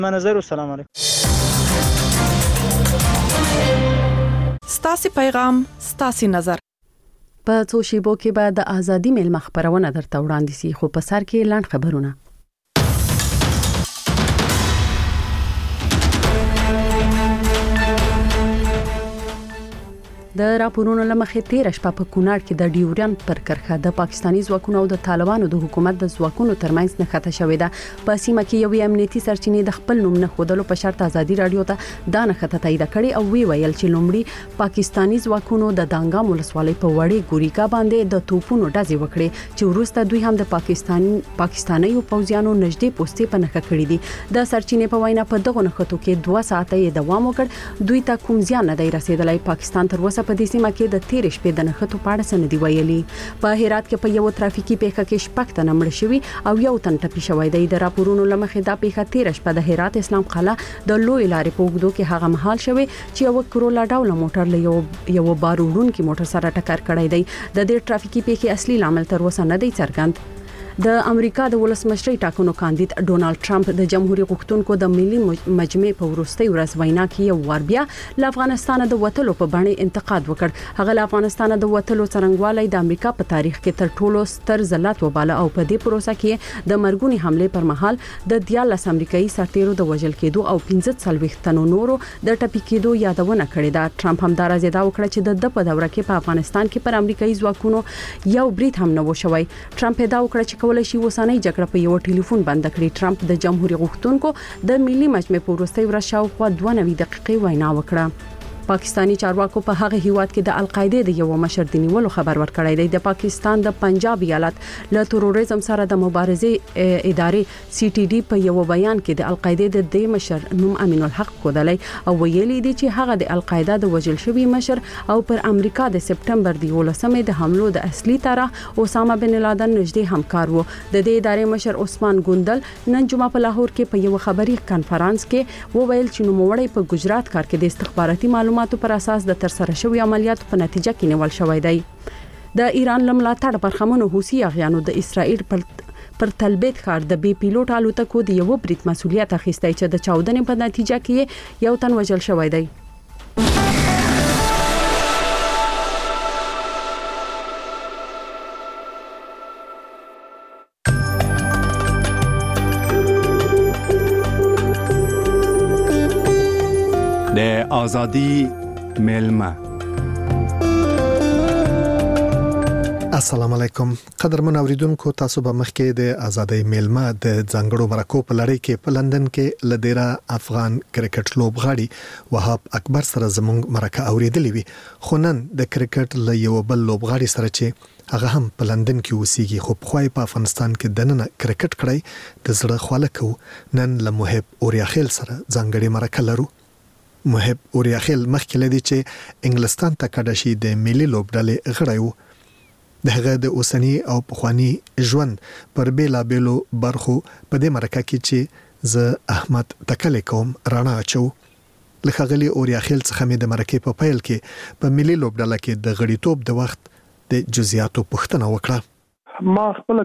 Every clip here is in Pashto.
منظر السلام علیکم. ستاسو پیغام ستاسو نظر. په څو شیبو کې به د ازادي میل مخبرونه درته وړاندې سي، خو په سر کې لاند خبرونه. د راپورونو لمخې 13 شپه په کونړ کې د ډیورن پر کرخه د پاکستاني ځواکونو او د طالبانو د حکومت د ځواکونو ترمنځ نښته شوې ده. په سیمه کې یو امنیتي سرچینې د خپل نوم نه خودلو په شرط ازادي رادیو ته دا نښته تایید کړې او وی ویل چې لومړی پاکستاني ځواکونو د دانګام ولسوالۍ په وړې ګوریکا باندې د توپونو ډزې وکړې چې وروسته دوی هم د پاکستاني پوځیانو نږدې پوستې په نښه کړې دي. د سرچینې په وینا په دغه نښتو کې 2 ساعته یې دوام وکړ. دوی ته کوم زیان نه دی رسیدلی. پاکستان تر اوسه په دې سیمه کې د 13 شپې د نښتو په اړه سندې ویلي. په هرات کې په یو ترافیکي پیښه کې 6 تنه مړ شوي او یو تن ټپي شوی دی. د راپورونو لمخې دا پیښه 13 شپه د هرات اسلام قلعه د لوی لارې په اوږدو کې هغه مهال شوی چې یو کرولا ډول موټر له یو بار وړونکي موټر سره ټکر کړی دی. د دې ترافیکي پیښې اصلي لامل تر اوسه نه دی څرګند. د امریکا د ولسمشرۍ ټاکنو کاندید ډونالد ټرمپ د جمهوریت غوښتونکو د ملي مجمع په وروستي ورځ وینا کې یو وار بیا له افغانستان د وټلو په باندې انتقاد وکړ. هغه له افغانستان د وټلو څرنګوالي د امریکا په تاریخ کې تر ټولو ستر ذلت وباله او په دې پروسه کې د مرګونی حمله پر مهال د 14 امریکایي سرتیرو د وژل کېدو او 15 تنو نورو د ټپي کېدو یادونه کړې ده. ټرمپ هم دا راځي دا وکړه چې د په دوره کې په افغانستان کې پر امریکایي ځواکونو یو برید هم نه و شوی. ټرمپ دا وکړه چې کولای شي وسانۍ جګړه په یو ټلیفون بند کړي. ټرمپ د جمهوریت غوښتونکو د ملي مجمع په وروستي ورځ شاوخوا 92 دقیقې وینا وکړه. پاکستانی چارواکو په هغه هیواد کې د القاعده د یو مشر د نیولو خبر ورکړی دی. د پاکستان د پنجاب ایالت له تروریزم سره د مبارزې ادارې سی ټي ډي په یو بیان کې د القاعده د مشر نوم امین الحق کودلی او ویلي دی چې هغه د القاعده د وژل شوی مشر او پر امریکا د سپټمبر د 11مې د حملو د اصلي طرح اسامه بن لادن نږدې همکار وو. د دې ادارې مشر عثمان ګوندل نن جمعه په لاهور کې په یو خبري کانفرنس کې وویل چې نوموړی په ګجرات ښار کې د استخباراتي معلوماتو پر اساس د ترسره شوی عملیاتو په نتیجه کې نیول شوی دی. د ایران لملاتړ برخمنو حوثي اغیانو د اسرائیل پر تلبیت ښار د بي پیلوټ الوتکو د یو برید مسولیت اخیستی چې د چاودنې په نتیجه کې یو تن وژل شوی دی. د ازادي میلمه. السلام علیکم قدرمن اوریدونکو، تاسو به مخکې د ازادي میلمه د ځنګړو مرکو په لړۍ کې په لندن کې لدیرا افغان کرکټ لوبغاړي وهاب اکبر سره زموږ مرکه اوریدلې وي. خو نن د کرکټ له یو بل لوبغاړي سره چې هغه هم په لندن کې اوسېږي خو خو په افغانستان کې دننه کرکټ کړی د زړه خواله کو. نن له محب اوریاخیل سره ځنګړي مرکه لرو. محب اوریاخیل مخکې لدی چې انګلستان ته کډه شي د ملي لوبډلې غړی وو. دغه د اوسنی او پخوانی ژوند پر بیلا بیلو برخو په دې مرکه کې چې ز احمد تکل کوم رانا اچو. لخغلی اوریاخیل څخه مې د مرکه په پیل کې په ملي لوبډله کې د غړیتوب د وخت د جزئیاتو پوښتنه وکړه. ما خپل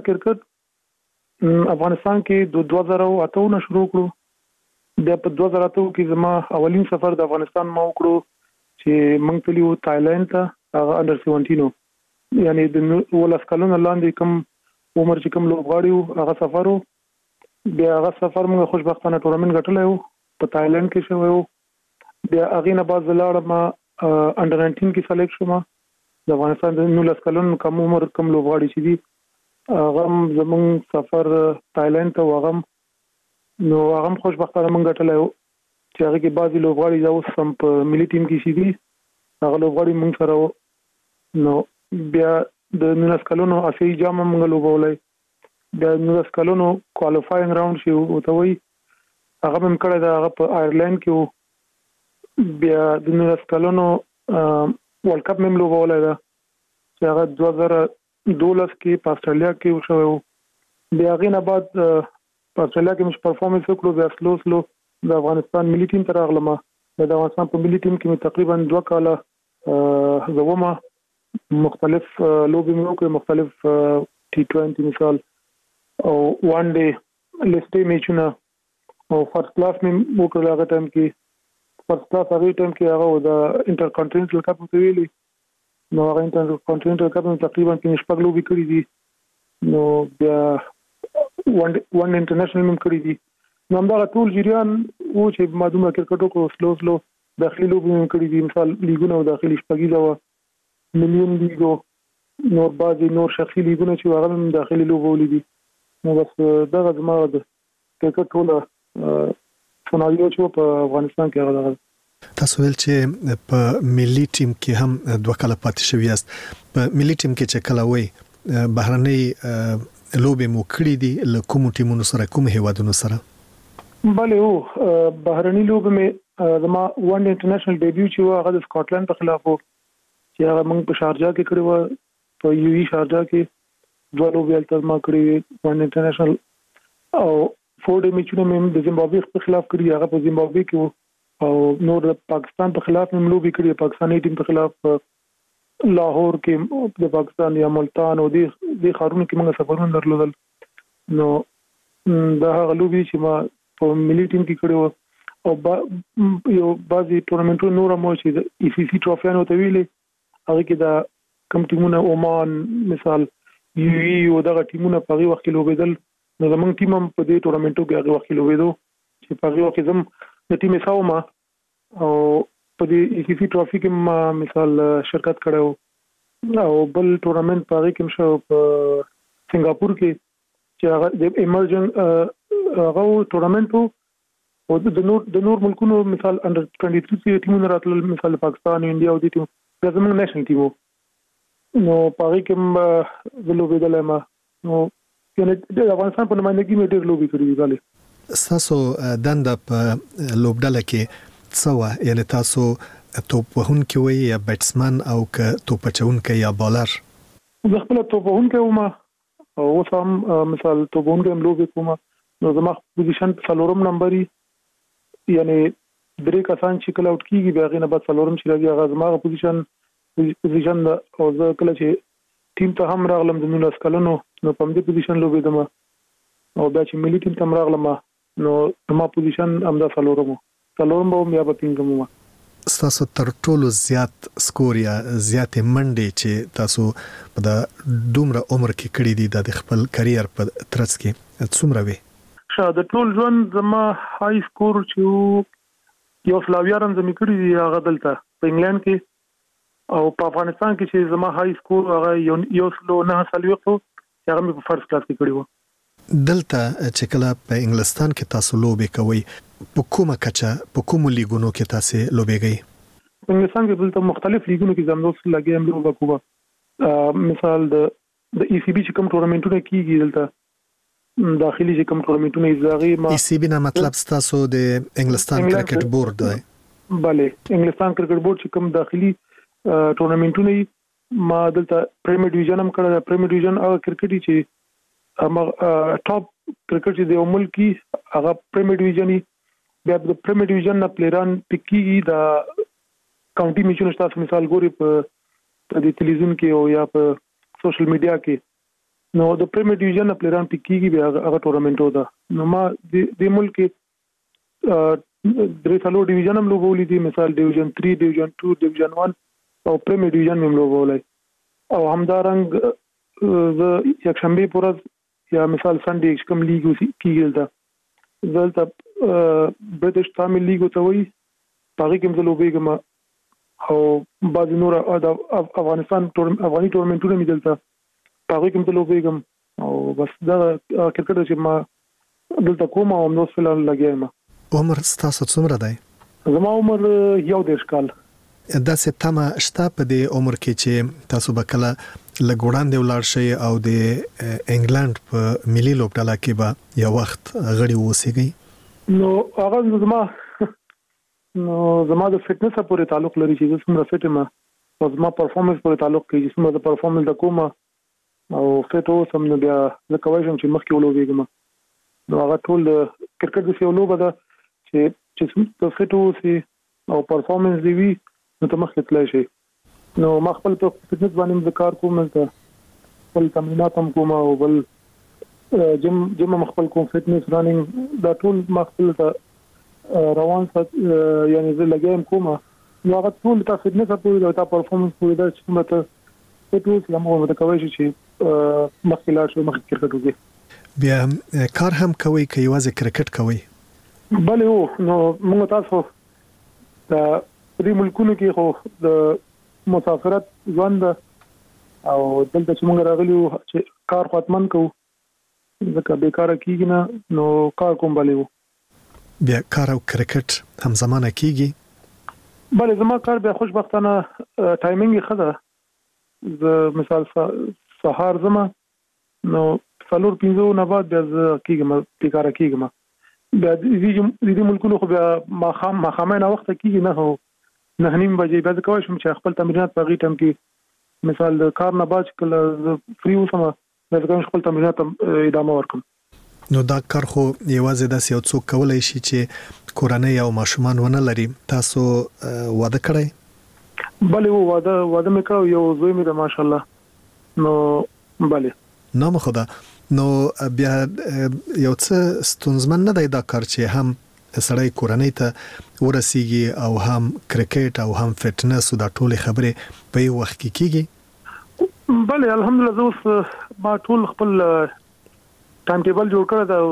کرکټ افغانستان کې د 2008 نه شروع کړو. د په 2008 کې زما اولین سفر د افغانستان ما وکړو چې موږ تلو تایلند ته، هغه انډر 17 یعنی د ولس کلونه لاندې کوم عمر چې کوم لوبغاړي وو هغه سفر وو. بیا هغه سفر موږ خوشبختانه ټورنمنت ګټلی وو په تایلند کې شوی وو. بیا هغې نه بعد لاړم انډر 19 کې سلیکټ شوم. د افغانستان د 19 کلونو کم عمر کوم لوبغاړي چې دي هغه زموږ سفر تایلند ته وغم نو هغه خوشبختانه موږ ګټلی وو چې هغه کې بعضې لوبغاړي دا اوس هم په ملي ټیم کې شي دي. هغه لوبغاړي موږ سره وو. نو بیا د 19 کلونو اسیایي جام موږ لوبولی. بیا 19 کلونو کوالیفاینګ راوند شي ورته وایي هغه هم کړی دی، هغه په آیرلینډ کې وو. بیا د 19 کلونو ورلډ کپ هم لوبولی ده چې هغه 2012 کې په استرالیا کې وشوی وو. بیا هغې نه بعد په استرالیا کې مې پرفارمنس وکړو. بیا سلو د افغانستان ملي ټیم ته راغلم. د افغانستان په ملي ټیم کې مې تقریبا 2 کاله زومه مختلف لوبې مې وکړې، مختلف T20 مثال او وان ډے لسټې میچونه او فرست کلاس مې وکړل هغه ټایم کې فرست کلاس هغه ټایم کې هغه د انټر کانټیننټل کپ ته ویلي نو هغه انټر کانټیننټل کپ نو تقریبا 5 لوبي کړې دي نو بیا ون انټرنیشنل مم کړې دي نو همدا ټول جریان او چې مادومه کرکټ کو سلو داخلي لوبي مم کړې دي مثال لیګونه او داخلي شپږیزه و مليون لیګو نور بعضي نور شخصي لیګونه چې هغه هم داخلي لوبو لیدي نو بس دغه زموږ د کرکټ ټول سناریو چې په افغانستان کې هغه تاسو ویل چې په ملي ټیم کې هم دوه کله پاتې شوی یاست په ملي ټیم کې چې کله وای بهرنۍ لوبې مو کړې دي له کوم ټیمونو سره کوم هیوادونو سره بله او بهرنۍ لوبې مې زما ون انټرنیشنل ډیبیو چې هغه د سکاټلند په خلاف وو چې هغه موږ په شارجا کې کړی و په یو ای شارجا کې دوه لوبې تل ما کړې ون انټرنیشنل او 4 میچونه مې د زیمبابوې په خلاف کړی هغه په زیمبابوې کې او نور د پاکستان په خلاف مې لوبې کړې پاکستاني ټیم په خلاف لاهور کې د پاکستان یا ملتان او د خارونو کې موږ سفرونه درلودل نو دا هغه لوبې چې ما په ملي ټیم کې کړو او یو بعضي ټورنمنټونو نور مو چې د ای سی سی ټرافیانو ته ویلې هغه کې دا کم ټیمونه عمان مثال یو ای او دغه ټیمونه په هغه وخت کې لوبېدل نو زمونږ ټیم هم په دې ټورنمنټو کې هغه وخت لوبېدو چې په هغه وخت زم د ټیم ساوما او په دې ای سی سی ټرافي کې ما مثال شرکت کړو او بل ټورنمنت په هغه کې مشو په سنگاپور کې چې هغه د ایمرجن هغه ټورنمنت او د نور ملکونو مثال انډر 23 ټیمونه راتلل مثال پاکستان انډیا او د ټیم زمونږ نېشنل ټیم نو په هغه کې د لوبېدل ما نو یعنی د افغانستان په نمائندګۍ مې ډېر لوبي کړې دي غالي تاسو دنده په لوبډله کې څو یعنی تاسو توپ وهونکی وي یا بیټسمن او که توپ چونکی یا بالر زه خپل توپ وهونکی وم او سم مثال توپ وهونکی هم لوبي کوم نو زما پوزیشن په 4 نمبر یعنی درې کسان چې کله اوټ کیږي بیا غینه بعد 4 چې راځي هغه زما پوزیشن او زه کله چې ټیم ته هم راغلم د 19 کلونو نو په دې پوزیشن لوبېدم او بیا چې ملي ټیم ته راغلم نو ما پوزیشن همدا څلورم یا په پنځم تاسو تر ټولو زیات سکور یا زیات منډې چې تاسو په دومره عمر کې کړې دي د خپل کرییر په ترڅ کې څومره وي د ټول ژوند زما هاي سکور چې یو سلاویارم زمي کړی دی هغه دلته په انګلند کې او په افغانستان کې چې زما هاي سکور هغه یو سلو نه سلويقو هغه مې په فرست کلاس کې کړی و دلته چې کله په انګلستان کې تاسو لوبې کوي په کومه کچه په کومو لیګونو کې تاسو لوبېږئ په انګلستان کې دلته مختلف لیګونو کې زموږ لګي هم لوبه کوه مثال د ای سی بي چې کوم ټورنمنټونه کیږي دلته داخلي چې کوم ټورنمنټونه ایزاغي ما ای سی بي نه مطلب تاسو د انګلستان کرکټ بورډ دی bale انګلستان کرکټ بورډ چې کوم داخلي ټورنمنټونه ما دلته پریمیر ډیویژن هم کړل پریمیر ډیویژن او کرکټ چې ټاپ کرکټ چې د ملکی هغه پریمیر ډیویژن بیا د پریمیر ډیویژن نه پلیران پکې دا کاونټي میچونه تاسو مثال ګوري په د ټلویزیون کې او یا په سوشل میډیا کې نو د پریمیر ډیویژن نه پلیران پکې بیا هغه ټورنمنټ ودا نو ما د ملک درې څلور ډیویژن هم لوبولې دي مثال ډیویژن 3 ډیویژن 2 ډیویژن 1 او پریمیر ډیویژن هم لوبولې او همدارنګ ز یک شنبه پورز یا مثال سنډې کوم لیګ کیږي دلته برټش تامل لیګ ته وایي پاره کې مزلو بیګم او بعض نور افغانستان افغاني ټورنمنټونه مې دلته پاره کې مزلو بیګم او بس دا کرکټ چې ما دلته کوم او نو فلان لګیم عمر ستاسو څومره دی زما عمر یو 10 کال دا ستامه شته په دې عمر کې چې تاسو به کله لګوړاندې ولاړ شئ او د انګلند په ملي لوبډله کې به یو وخت غړي ووسیږئ نو هغه زما د فټنس پورې تعلق لري چې څومره فټ یم او زما پرفورمنس پورې تعلق کوي چې څومره د پرفورمنس د کومه او فټ اوسم نو بیا زه کوم چې مخکې ولوبېږم نو هغه ټول کرکټ د یو لوبه ده چې په فټ اوسي او پرفورمنس دی وي نو ته مخکې تللی شي نو ما خپل په فټنس باندې کار کوم ته خپل تمرینات هم کوم او بل جم مخبل کوم فټنس رننګ دا ټول مخبل ته روان سات یعنی زه لګیم کومه نو هغه ټول ته فټنس په دا پرفورمنس په دا چې مته ټول سلامو د کوي چې مخکله شو مخ کرکټ وږي بیا کار هم کوي کوي واځي کرکټ کوي بلې نو موږ تاسو د دې ملکونو کې خو د مسافرت ژوند او دلته چې موږ راغلي چې کار خاتمن کوو ځکه بیکاره کیږي نه نو کار کوم بلې بیا کار او کرکټ هم زمانه کیږي بلې زما کار بیا خوشبختانه ټایمینګ خده ز مثال سهار زما نو څلور پنځو نه بعد بیا کیږم بیکاره کیږم بیا دې ملکونو خو بیا ماخامه نه وخت کیږي نه هو نه نیم بجې بیا کوم چې خپل تمرینات په غیټم کې مثال د کار نه بعد کله فری وسم د کوم خپل تمرینات ادامه ورکم نو دا کار خو یوازې د سیاست څوک کولای شي چې کورنۍ او ماشومان ونه لري تاسو واده کړئ بلې واده مې کړو یو زوی مې د ماشاءالله نو بلې نو خدا نو بیا یو څه ستونزمن نه دی دا کار چې هم سړی کورنۍ ته ورسیږي او هم کرکټ او هم فټنس او دا ټول خبره په یو وخت کې کیږي بله الحمدلله اوس ما ټول خپل ټایم ټیبل جوړ کړی دا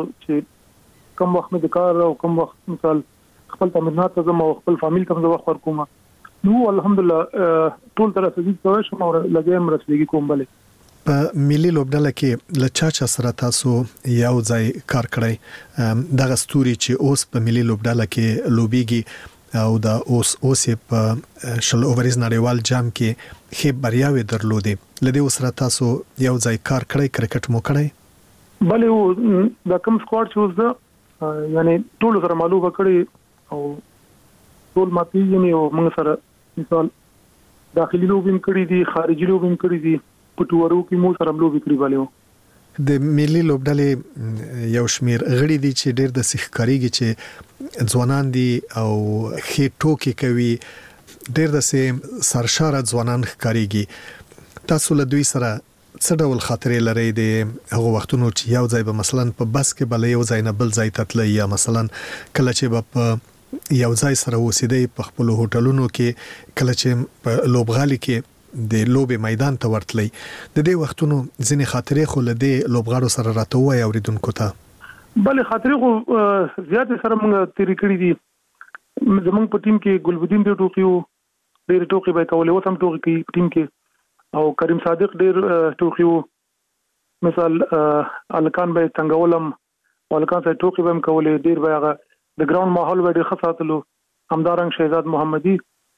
چې کوم وخت مې د کار او کوم وخت مثال خپل تمرینات ته زما خپل فامیل ته وخت ورکوم نو الحمدلله ټول تر څه چې شم او لګیم رسېږي کوم بلې په ملي لوبډله کې لچا سره تاسو یو ځای کار کړی دغه ستوري چې اوس په ملي لوبډله کې لوبيږي او دا اوس په شل اوورز نړیوال جام کې خې بریاوي درلودې لدی سره تاسو یو ځای کار کړی کرکټ مو کړی بلې دا کوم سکواډ چې اوس دا یعنی ټول سره معلومه کړی او ټول ماتي یعنی موږ سره مثال داخلي لوبین کړی دي خارجي لوبین کړی دي پټورو کې مو سره لوبي کړی والو د ملي لوبډلې یو شمیر غړي دي چې ډېر د سخکاریږي چې ځوانان دي او خې ټوکی کوي ډېر د سرشاره ځوانان ښکاریږي تاسو له دوی سره څه ډول خاطرې لري د هغه وختونو چې یو ځای به مثلا په بس کې بل یو ځای نه بل ځای تتلی یا مثلا کله چې په یو ځای سره وسیدي په خپل هوټلونو کې کله چې په لوبغالي کې د لوبې میدان ته ورتلی د دې وختونو ځینې خاطرې خو له دې لوبغاړو سره راته وایي اوریدونکو ته بلې خاطرې خو زیات سره موږ تیری کړی دي زمونږ په ټیم کې ګلبدین ډېر ټوکی وو ډېر ټوکی به کولې و سم ټوکی کې ټیم کې او کریم صادق ډېر ټوکی وو مثال الکان به څنګه ولم الکان سره ټوکی به کولې ډېر به هغه د ګراوند ماحول به ډېر خاصاتلو همدارنګ شهزاد محمدي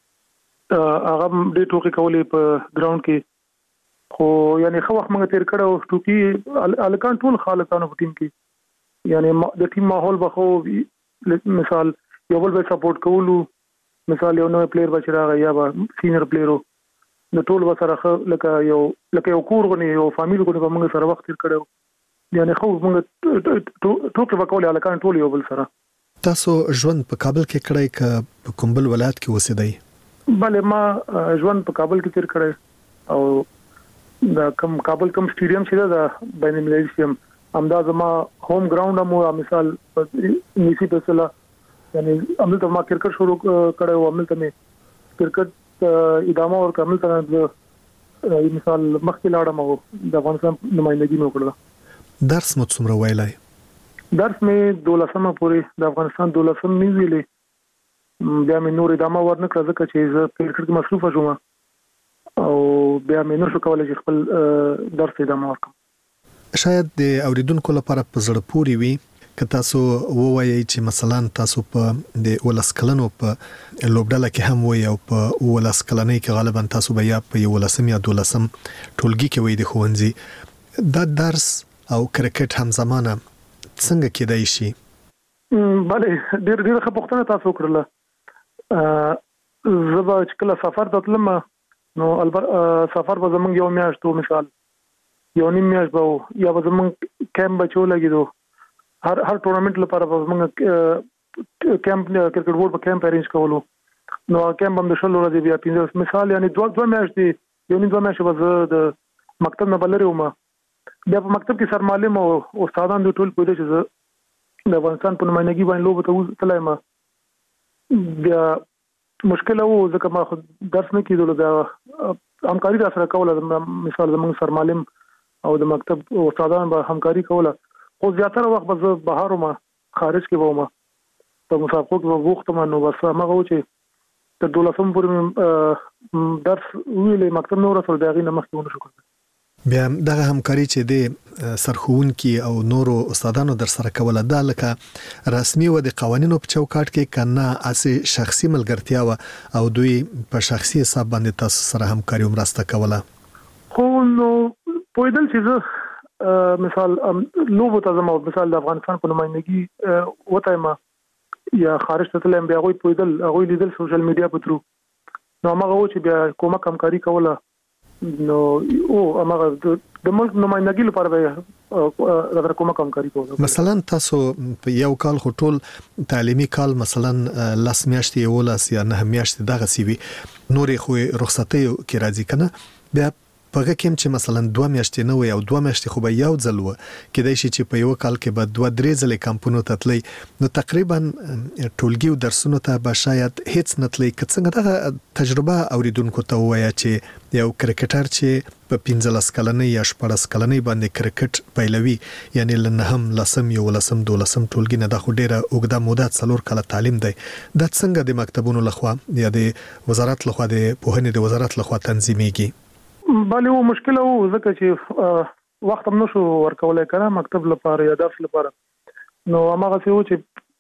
هغه ډېر ټوکی کولې په ګراوند کې خو یعنی خو وخت موږ تیر کړو ټوکی الکان ټول خالصانه په ټیم کې یعنی د ټیم ماحول به خو مثال یو بل به سپورټ کولو مثال یو نوې پلیئر بچ راغی یا به سینیئر پلیئرو د ټول وسره لکه یو کور غني یو فامیل غني په موږ سره وخت تیر کړو یعنی خو موږ ټوکی وکولې الکان ټول یو بل سره تاسو ژوند په کابل کې کړی ک په کومبل ولایت کې اوسېدئ بلې ما ژوند په کابل کې تیر کړی او دا کابل کوم سټیډیم چې دا بین المللي سیم همدا زما هوم ګراوند مو مثال نیسی په سلا یعنی عملته ما کرکټ شروع کړو عملته مې کرکټ ادامه ور کوم ته مثال مخکې لاړم او د افغانستان نمائندګي مو کړل درس مو څومره ویلای درس مې 12مه پورې د افغانستان 12مه مې ویلې بیا مې نور ادامه ورنکړه ځکه چې زه کرکټ کې مصروف شوم او بیا مې نشو کولای چې خپل درس ادامه ورکړم شاید د اوریدونکو لپاره په زړه پورې وي که تاسو ووایي چې مثلا تاسو په د ولسکلنو په لوبډله کې هم وي او په ولسکلنۍ کې غالبا تاسو به یا په ولسم یا دولسم ټولګي کې وي د ښوونځي دا درس او کرکټ هم زمانه څنګه کېدای شي بله ډېر ښه پوښتنه تاسو وکړله زه به چې کله سفر ته تلم نو سفر به زمونږ یو میاشت مثال یو نیم میاشت به یا به زمونږ کیمپ به چې ولګېدو هر ټورنمنټ لپاره به زمونږ کیمپ کرکټ بورډ به کیمپ ارینج کولو نو کیمپ هم د 16 ورځې بیا 15 مثال یعنی دوه میاشتې یو نیم 2 میاشتې به زه د مکتب نه بلري وم بیا په مکتب کې سرمعلم او استادان د ټول پوهې چې د افغانستان په نمائندګي باندې لوب ته تلای ما بیا مشکل وو ځکه ما درس نه کیدل دا همکاري را سره کوله مثال زموږ سرمعلم او د مکتب استادان به همکاري کوله خو زیاتره وخت به بهر ما خارج کې ومه په مسابقو کې وخت ما نو بس هغه و چې تر 12 پورې درس ویلې مکتب نور سره دغه نه مخکې ونه شو بیا دغه همکاري چې د سرخوونکي او نورو استادانو در سره کوله دا لکه رسمي و د قوانینو په چوکاټ کې کنه اسي شخصي ملګرتیا او دوی په شخصي حساب باندې تاسو سره همکاري مرسته کوله خو نو پویدل چې مثال لوبو ته زمو مثال د افغانستان په نمائندګي وته ما یا خارج ته تلم بیا غوي پویدل غوي لیدل سوشل میډیا په ترو نو هغه و چې بیا کومه همکاري کوله نو او هغه د ملک نمائندګي لپاره به راځه کومه همکاري کوله مثلا تاسو په یو کال خو ټول تعلیمي کال مثلا لاس میاشتې ولاس یا نه میاشتې دغه سی وي نورې خو رخصتي کې راځي کنه بیا پغه کوم چې مثلا 2 میاشتې نه وي او 2 میاشتې خو به یو ځل و کېدای شي چې په یو کال کې به 2-3 ځلې کمپونو ته تللی نو تقریبا ټولګي او درسونو ته به شاید هیڅ نه تللی که څنګه دغه تجربه اوریدونکو ته وایي چې یو کرکټر چې په 15 کلنۍ یا 14 کلنۍ باندې کرکټ پیلوي یعنی لنهم لسم یو لسم دولسم ټولګي نه د خو ډیره اوږده موده 4 کاله تعلیم دی د څنګه د مکتبونو لخوا یا د وزارت لخوا د پوهنې د وزارت لخوا تنظیمېږي بله و مشکل وو ځکه چې وخت هم نشو ورکولای کنه مکتب لپاره یا درس لپاره نو هغه څه و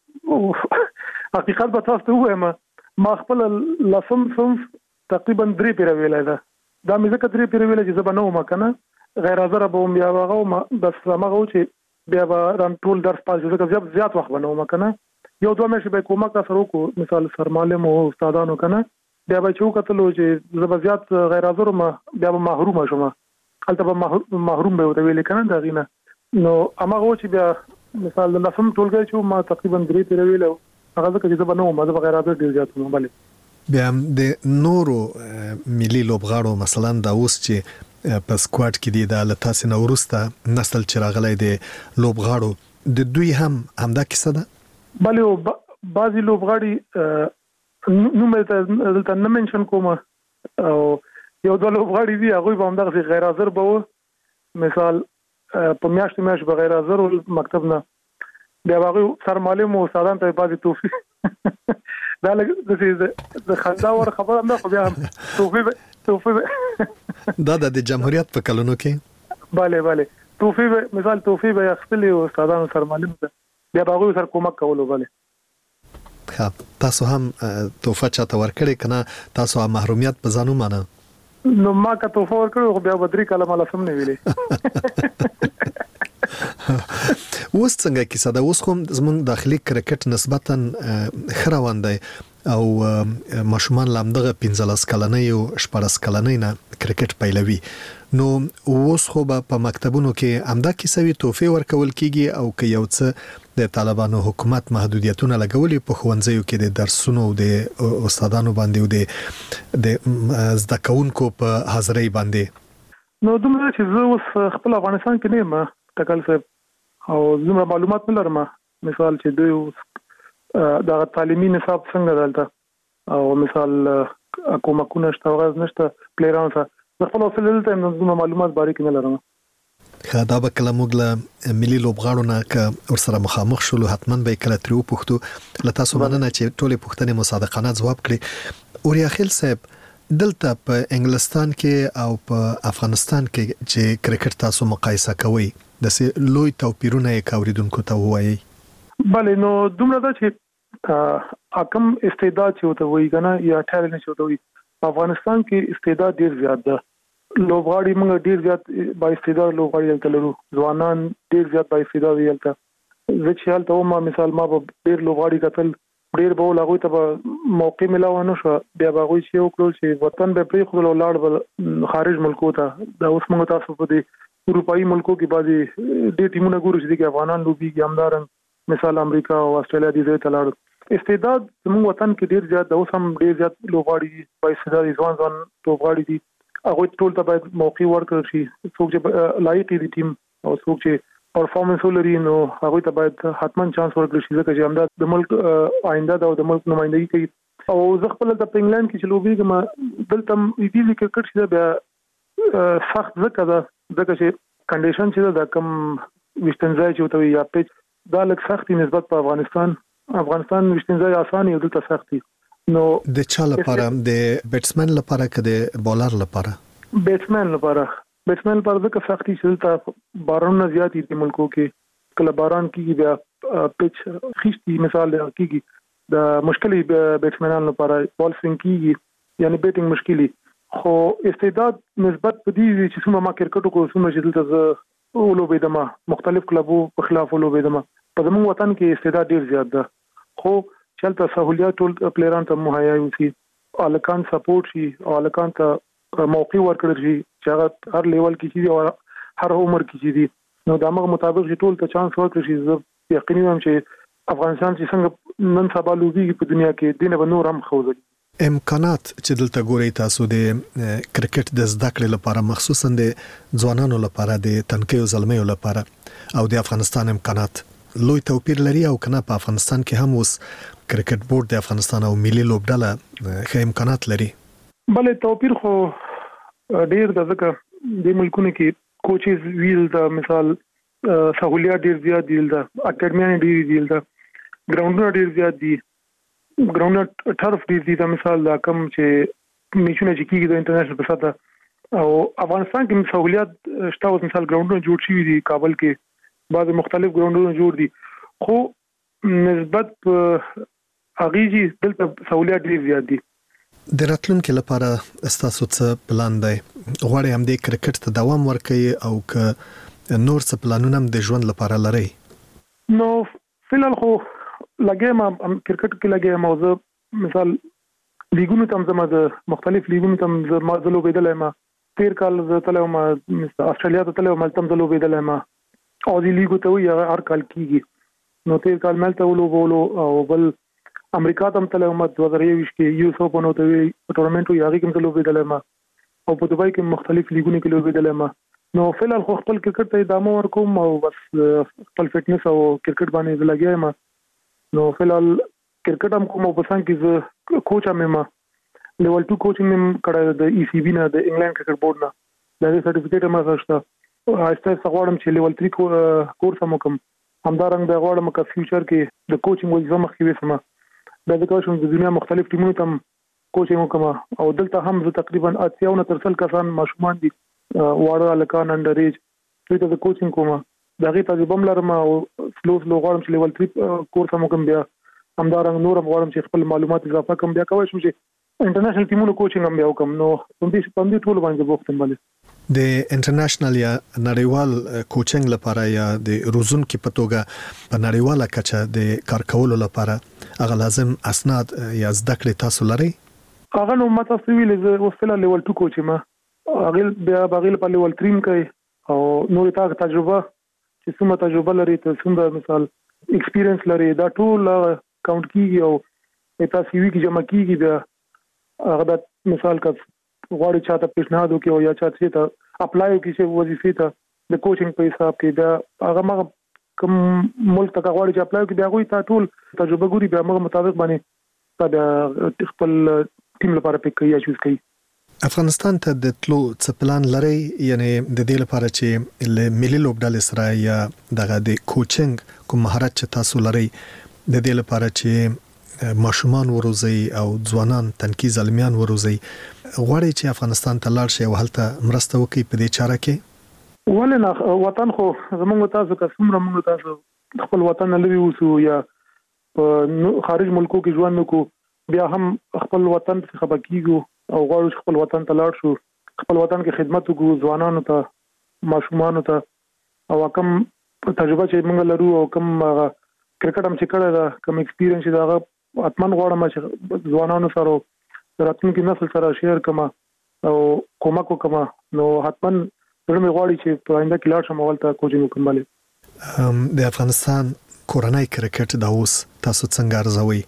چې حقیقت به تاسو ته وایم ما خپل لسم صنف تقریبا 3 پیره ویلای دا مې ځکه 3 پیره ویلای چې زبنه و ما کنه غیر حاضر به بیا هغه بس هغه و چې بیا به ران ټول درس پاس ځکه زیات وخت بنو ما کنه یو دوه مې به کومه کا سره کو مثال سرمعلم او استادانو کنه بیا به چې وکتلو چې زبزيات غیر حاضر ما بیا به محروم شوم هلته به محروم به وته ویل کنه دا غینه نو هغه چې بیا مثال لسم ټولګي چې ما تقریبا 3 پیره ویل هغه ځکه چې زبنه ما د غیر حاضر ډیر زیات نو بله بیا د نورو ملي لوبغاړو مثلا دا اوس چې په سکواډ کې دي د لتاسې نو ورسته نسل چې راغلی دی لوبغاړو د دوی هم همدا کیسه ده بله بعضی لوبغاړي نو مې دلته نه منشن کوم او یو ډول لوبغاړي دي هغه به همدغه غیر حاضر به مثال په میاشت به غیر حاضر مکتب نه بیا هغه سرمعلم او استادان ته بعضی توفیق دا د خندا ور خبره نه خو بیا توفیق دا د جمهوریت په کلونو کې bale توفیق مثال توفیق به خپل استادانو سرمعلم ته بیا هغه سره کومک کولو bale تاسو هم توفه چاته ورکړې کنه تاسو هم محرومیت په ځانو مانه نو ما که توفه ورکړو خو بیا بدري کلمه لسم نه ویلې اوس څنګه کیسه ده اوس کوم زمون داخلي کرکټ نسبتا خروان دی او ماشومان لامدغه 15 کلنۍ او 14 کلنۍ نه کرکټ پیلوي نو اوس خو په مکتبونو کې امدا کیسوي توفه ورکول کیږي او که یو څه د طالبانو حکومت محدودیتونه لګولي په خوندزیو کې د درسونو او د استادانو باندې او د زده کوونکو په حاضرۍ باندې نو دومره چې زه اوس خپل افغانستان کې نه یم تکل څه او زموږ معلومات نه لرم مثال چې دوی دا تعلیمي نصاب څنګه دلته او مثال کومه شته غاز نشته پلیران څه خپل اصل دلته زموږ معلومات باریک نه لرم دا به کله موږ له ملي لوبغاړو نه که ورسره مخامخ شولو حتما به کله ترې وپوښتو له تاسو مننه چې ټولې پوښتنې مصادقانه ځواب کړي اوریا خیل صاحب دلته په انګلستان کې او په افغانستان کې چې کرکټ تاسو مقایسه کوئ د لوی توپیرونه یې کاوریدونکو ته وایي بله نو دومره دا چې حکم استعداد چې وته وایي کنه یا ټالنت چې وته وایي په افغانستان کې استعداد ډیر زیات ده لوبغاړي موږ ډیر زیات با استعداد لوبغاړي دلته لرو ځوانان ډیر زیات با استعداد دلته زه چې حالت ما مثال ما به ډیر لوبغاړي کتل ډیر به لغوي ته موقع ملاو نه شو بیا به غوي چې وکړو چې وطن به پری خو لاړ خارج ملکو ته دا اوس موږ تاسو په دې اروپאי ملکو کې بعضي ډېر ټیمونه ګورو چې افغانان لوبي همدارن مثال امریکا او استرالیا دي ځای ته لاړ استعداد زموږ وطن کې ډیر زیات د اوس هم ډیر زیات لوبغاړي په استعداد ځوان لوبغاړي دي هغه ټول ته باید موقع ورکړل شي څوک چې لایق دي ټیم او څوک چې پرفارمنس ولري نو هغه ته باید حتمان چانس ورکړي شي ځکه چې همدا د ملک آینده او د ملک نمائندګي کوي او زه خپل د انګلند کې چې لوبېږم دلته ایزي کرکټ چې بیا سخت ځکه چې کنډیشن چې د کم وشتنځای چې وته یا پیچ دا لږ سختي نسبت په افغانستان وشتنځای اسانه یو دلته سختي نو د چا لپاره د بیټسمن لپاره کده بولر لپاره بیټسمن لپاره ځکه سختي چې دلته باران زیات دي ملکو کې کله باران کیږي بیا پیچ خشتي مثال کیږي د مشکلي بیټسمنانو لپاره بال سوینګ کیږي یعنی بیټینګ مشکلي خو استعداد نسبت په دې چې څومره ما کرکټ کو څومره چې دلته ولوبېدم مختلف کلبو په خلاف ولوبېدم په زموږ وطن کې استعداد ډیر زیات ده خو چلته سہولیات ټول پلیران ته مهیا وي الکان سپورټ شي او الکان ته موقع ورکړل شي چې هغه هر لیول کې شي او هر عمر کې شي نو د هغه مطابق ټول ته چانس ورکړل شي زه یقیني یم چې افغانستان چې څنګه نن سبا لوبي په دنیا کې دینه به نور هم خوځي امکانات چې دلته ګوري تاسو د کرکټ د زده کړې لپاره مخصوصا د ځوانانو لپاره د تنکیو زلمیو لپاره او د افغانستان امکانات لوی توپیر لري او کنه په افغانستان کې هم اوس کرکټ بورډ د افغانستان او ملي لوبډله ښه امکانات لري بلې توپیر خو ډیر د ځکه د ملکونو کې کوچز ویل د مثال سہولیات ډیر زیات دي د اکیډمي ډیر دي د ګراوندونه ډیر زیات دي ګراوند ټرف ډیر دي د مثال د کم چې میچونه چې کیږي د انټرنیشنل په سطح او افغانستان کې سہولیات شته او مثال ګراوندونه جوړ شوي دي کابل کې بعض مختلف ګراوندونه جوړ دي خو نسبت اغیزي دلته سہولیات ډیر زیات دي د راتلونکو لپاره استاسو څه پلان دی غواړئ هم د کرکټ ته دوام ورکړئ او که نور څه پلانونه هم د ژوند لپاره لرئ نو فلال خو لګیم کرکټ کې لګیم او زه مثال لیګونو تم زما د مختلف لیګونو تم زما د لوبېدل ما تیر کال زه تلم استرالیا ته تلم تم د لوبېدل ما او دی لیګو ته وی هر کال کیږي نو تیر کال ملته ولوبولو او بل امریکا ته تلم 2023 کې یو سو په نو ته ټورنمنت یو هغه کې لوبېدل ما او په دوبای کې مختلف لیګونو کې لوبېدل ما نو فلال خو خپل کرکټ ته ادامه ورکوم او بس خپل فټنس او کرکټ باندې لګیایم نو فلال کرکټ هم کوم په څنګه کې کوچ هم ما لیول 2 کوچینګ هم کړه د ای سی بی نه د انګلند کرکټ بورډ نه دا سرټیفیکیټ هم راځه هسته څغړم چې لیول 3 کورس هم کوم همدارنګ د غواړم چې فیوچر کې د کوچینګ وظیفه مخکې وسم د کوچینګ د دنیا مختلف ټیمونو ته کوچینګ کوم او دلته هم زه تقریبا 80 کسان ماشومان دي واړه الکان انډر ایج دوی ته کوچینګ کوم دغه تجربه لرم او سلو غواړم چې لیول 3 کورس هم کوم بیا همدارنګ نور غواړم چې خپل معلومات اضافه کوم بیا کوم چې انټرنیشنل ټیمونو کوچینګ هم بیا کوم نو په دې ټول باندې بوختم بل د انټرنیشنل یا نړیوال کوچینګ لپاره یا د روزونکو په توګه په نړیواله کچه د کار کولو لپاره هغه لازم اسناد یا زده کړې تاسو لرئ هغه نو ماته سویل زه وسله لیول 2 کوچ ما هغه بیا بغیل په لیول 3 کې او نو تا تجربه چې څومره تجربه لري ته څومره مثال ایکسپیرینس لري دا ټول کاونټ کیږي او تاسو سی وی کې جمع کیږي بیا هغه د مثال کا غواړي چاته پیشنهاد وکي او یا چاته ته اپلای وکي چې وظیفې ته د کوچینګ په حساب کې دا هغه ما کوم ملک ته غواړي چې اپلای وکي بیا غوي ته ټول تجربه ګوري بیا موږ مطابق باندې دا خپل ټیم لپاره پک کوي یا چوز کوي افغانستان ته د تلو څه پلان لري یعنی د دې لپاره چې ملي لوبډلې سره یا دغه د کوچینګ کوم مهارت چې تاسو لري د دې لپاره چې ماشومان وروزي او ځوانان تنکي زلمیان وروزي غواړي چې افغانستان ته لاړ شي او هلته مرسته وکړي په دې چاره کې ولنه وطن خو زموږ تاسو که څومره موږ تاسو خپل وطن لري اوسو یا خارج ملکو کې ژوند وکړو بیا هم خپل وطن څخه خبر کیږو او غواړو خپل وطن ته لاړ شو خپل وطن کې خدمت وکړو ځوانانو ته ماشومان ته او کوم تجربه چې موږ لرو او کوم کرکټ هم چې کړه دا کوم ایکسپیرینس دا اتمن غواړم چې ځوانانو سره راتلونکي نسل سره شیر کما او کومک وکما نو حتمن زړه غواړي چې په آینده کې لاړ شم ولته کوچینګ وکمل د افغانستان کورنۍ کرکټ د اوس تاسو څنګه ارزوي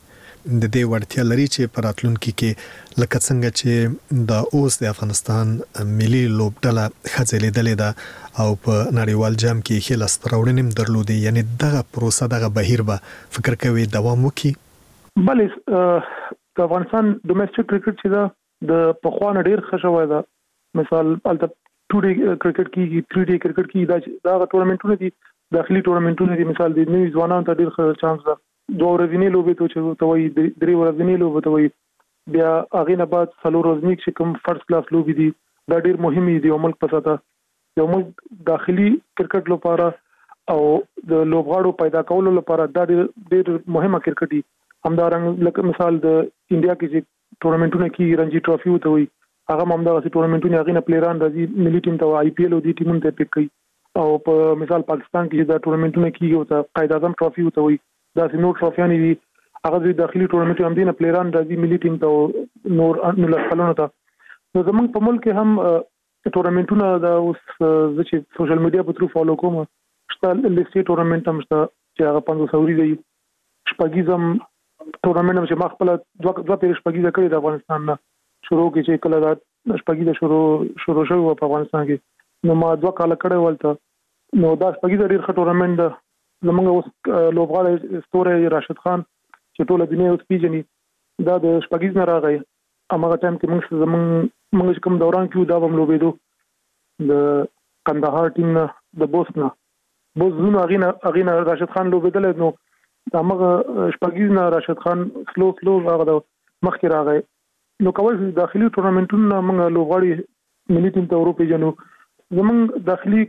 د دې وړتیا لري چې په راتلونکي کې لکه څنګه چې د اوس د افغانستان ملي لوبډله خځلېدلې ده او په نړیوال جام کې خې لاستراوړنیم درلودي، یعنی دغه پروسه دغه بهیر به فکر کوي دوام وکړي؟ بلې د افغانستان ډومېسټک کرکټ چې دا د پخوان ډیر خښوي ده، مثال الته 2 ډے کرکټ کیږي 3 ډے کرکټ کیږي دا ټورنمنټونه دي، داخلي ټورنمنټونه دي، مثال د نوي ځوانانو ته ډیر ښه چانس ده، 2 ورځې لوبې ته وایي 3 ورځې لوبې ته وایي، بیا هغه نه بعد 4 ورځې چې کوم فرست کلاس لوبې دي دا ډیر مهمه دي او ملک پساته یو ملک داخلي کرکټ لپاره او د لوبغاړو پیدا کولو لپاره دا ډیر مهمه کرکټ دي. همدارنګ لکه مثال د انډیا کې چې ټورنمنټونه کې رنجي ټرافي وته وي، هغه همدغه ټورنمنټونه هغه نه پلیران راځي ملي ټیم ته آی پی ایل او دی ټیمونو ته پک کوي، او په مثال پاکستان کې دا ټورنمنټونه کیږي او ته قائد اعظم ټرافي وته وي، دا نور ټرافیان دي، هغه د داخلي ټورنمنټ هم دي نه پلیران راځي ملي ټیم ته نور کلونو ته. نو زمونږ په ملک کې هم ټورنمنټونه دا اوس چې سوشل میډیا په ترو فالو کوم شته، لیسټي ټورنمنټ هم شته چې هغه 500 وري دی، شپږیزم ټورنمنټ چې ما خپل دوه پیر شپږیزه کړی د افغانستان نه شروع کې چې کله دا شپږیزه شروع شو په افغانستان کې، نو ما 2 کال کړی ولته، نو دا شپږیزه ډیر ښه ټورنمنټ ده. زمونږ اوس لوبغاړی ستوره راشد خان چې ټول دنیا اوس پیژني دا د شپږیز نه راغی، هغه ټایم کې موږ کوم دوران کې دا هم لوبېدو د کندهار ټیم نه د بوسنه اغینا راشد خان لوبېدل، نو هغه شپږیز نه راشد خان سلو هغه د مخکې راغی، نو کول داخلي ټورنمنټونه موږ لوبغاړي ملي ټیم ته اروپا جنو زمونږ داخلي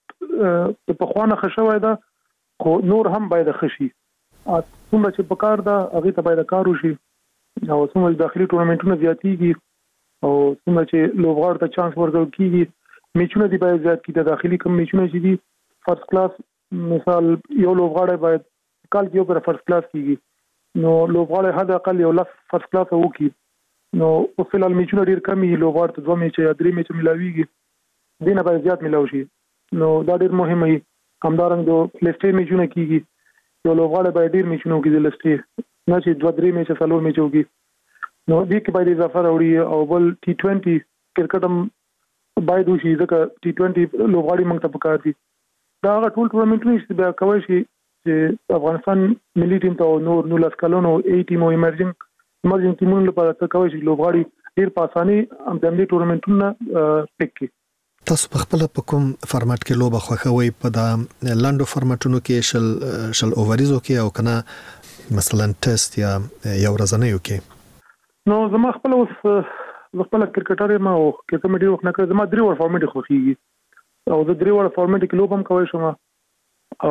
کرکټ په خوانه خښوي دا، خو نور هم باید خشي څومره چې په کار دا هغه ته باید کار وشي، او څومره داخلي ټورنمنټونه زیاتېږي او څومره چې لوبغاړو ته چانس ورکول کیږي، میچونه دی باید زیات کیږي، داخلي کوم میچونه چې دي فرست کلاس، مثال یو لوبغاړی باید کال کې یو پر فرست کلاس کیږي، نو لوبغاړی حد اقل یو لاس فرست کلاس وکړي، نو په فلال میچونه ډیر کمی لوبغاړو ته 2 میچ یا 3 میچ ملاويږي، دینه باید زیات ملاوي شي، نو دا ډیر مهمه دی. همدارنګ د لیسټي میچونه کیږي، یو لوبغاړی باید ډیر میچونه وکړي د لیسټي، نه چې 2-3 میچ 4 میچ وکړي، نو دې کې باید اضافه راوړي، او بل T20 کرکټ هم باید وشي، ځکه T20 لوبغاړي موږ ته پکار دي. دا هغه ټول ټورنمنټونه چې بیا کوي شي چې افغانستان ملي ټیم ته نور 19 کلونو ای ټیم او ایمرجنګ ټیمونو لپاره ته کوي چې لوبغاړي ډیر په اساني هم د دې ټورنمنټونو پک کړي. تاسو په خپل په کوم فارمټ کې لوبه خوښوي؟ په دا لاندو فارمټونو کې شل اووریزو کې او کنه مثلا ټیسټ یا یو ورځنیو کې؟ نو زما خپل اوس خپل کرکټر ما او کې مې ډیر وخت نه کړ، زما 3 ور فارمټ خوښيږي او د 3 ور فارمټ کې لوبم کوي شم، او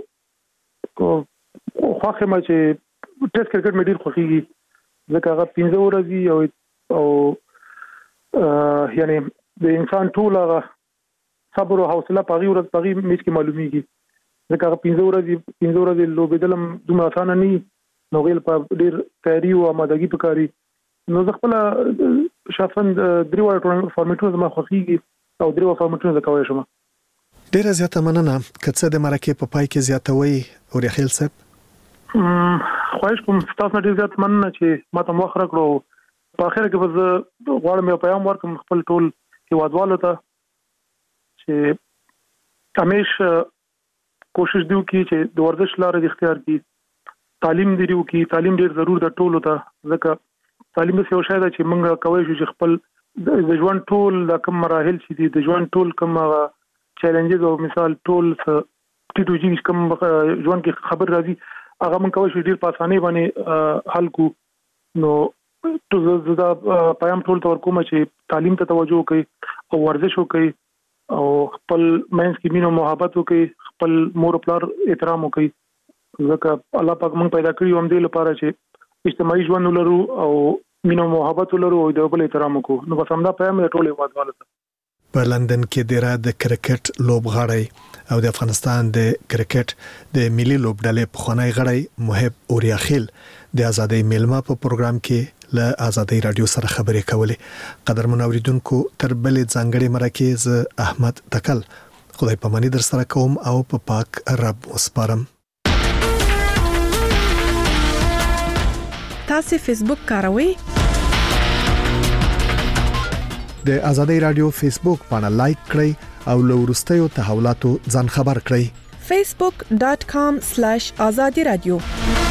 خوښه ما چې ټیسټ کرکټ مې ډیر خوښيږي ځکه هغه 15 ورځې او یعنی د انسان ټول هغه صبر او حوصله پغی ورځ پغی میچ کې معلومیږي، ځکه هغه 15 ورځې لوبېدل دومره اسانه نه، نو غیل په ډیر تیاری او آمادګي پکاري، نو زه خپل شخصا 3 ور فارمټونه زما خوښيږي او 3 ور فارمټونه زکوي شم. ډیر زیاته مننه. کڅه د مرکه په پای کې زیاتوي او ریخیل صاحب خواهش کوم تاسو ډیر زیات مننه چې ما ته وخت راکړو. په اخر کې زه غواړم یو پیغام ورکړم خپل ټول هیوادوالو ته چې همیشه کوشش دیو کی چې د ورزش لارې اختیار کی، تعلیم دیو کی، تعلیم ډیر ضرور ده ټولو ته، ځکه تعلیم یو شی ده چې موږ کوي چې خپل د ژوند ټول د کوم مراحل چې دي د ژوند ټول کوم چیلنجز او مثال ټول ټیټو جی کوم ژوند کې خبر راځي هغه موږ کوي چې ډیر په اسانۍ باندې حل کو. نو زه دا پیغام ټول تور کوم چې تعلیم ته توجه وکړي او ورزش وکړي او خپل مینس کې مینه محبت وکړي، خپل مور پلار احترام وکړي، ځکه الله پاک موږ پیدا کړی هم دې لپاره چې اجتماعي ژوند ولرو او مینه محبت ولرو او د بل احترام وکړو. نو بس همدا پیغام ټول هیوادوالو ته. په لندن کې د کرکټ لوبغاړی او د افغانستان د کرکټ د ملي لوبډلې پخوانی غړی محب اوریاخیل د ازادۍ میلمه په پروګرام کې له ازادۍ رادیو سره خبرې کولې. قدرمن اوریدونکو تر بلې ځانګړي مرکه احمد تکل خدای پاماني در سره کوم او په پاک رب وسپارم. تاسو فیسبوک کاروئ؟ د آزادۍ رادیو فیسبوک باندې لایک کړئ او له وروستیو تحولاتو ځان خبر کړئ. facebook.com/azadi radio